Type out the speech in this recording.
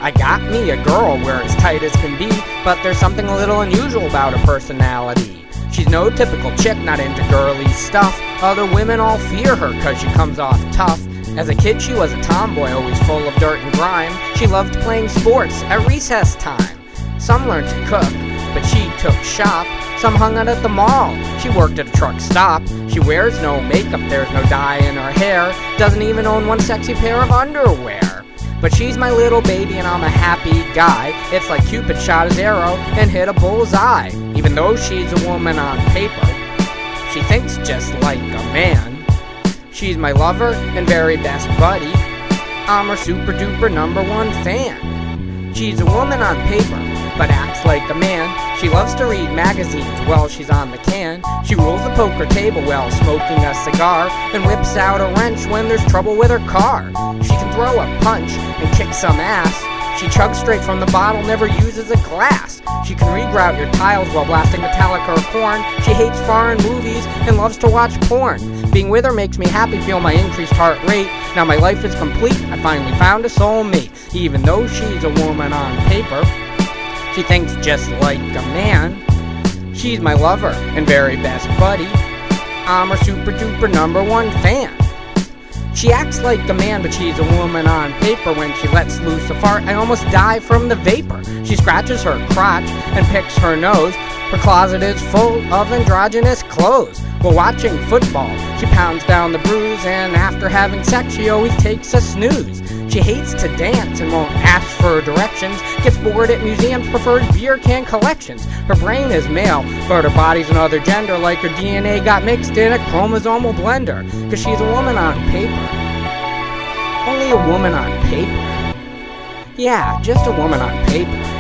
I got me a girl, we're as tight as can be, but there's something a little unusual about her personality. She's no typical chick, not into girly stuff. Other women all fear her cause she comes off tough. As a kid she was a tomboy, always full of dirt and grime. She loved playing sports at recess time. Some learned to cook, but she took shop. Some hung out at the mall, she worked at a truck stop. She wears no makeup, there's no dye in her hair. Doesn't even own one sexy pair of underwear. But she's my little baby and I'm a happy guy. It's like Cupid shot his arrow and hit a bullseye. Even though she's a woman on paper, she thinks just like a man. She's my lover and very best buddy. I'm her super duper #1 fan. She's a woman on paper, but acts like a man. She loves to read magazines while she's on the can. She rules the poker table while smoking a cigar, and whips out a wrench when there's trouble with her car. She can throw a punch and kick some ass. She chugs straight from the bottle, never uses a glass. She can regrout your tiles while blasting Metallica or Korn. She hates foreign movies and loves to watch porn. Being with her makes me happy, feel my increased heart rate. Now my life is complete, I finally found a soulmate. Even though she's a woman on paper, she thinks just like a man. She's my lover and very best buddy. I'm her super duper #1 fan. She acts like a man, but she's a woman on paper. When she lets loose a fart, I almost die from the vapor. She scratches her crotch and picks her nose. Her closet is full of androgynous clothes. While watching football, she pounds down the bruise, and after having sex, she always takes a snooze. She hates to dance and won't ask for directions. Gets bored at museums, prefers beer can collections. Her brain is male, but her body's another gender, like her DNA got mixed in a chromosomal blender. Cause she's a woman on paper. Only a woman on paper. Yeah, just a woman on paper.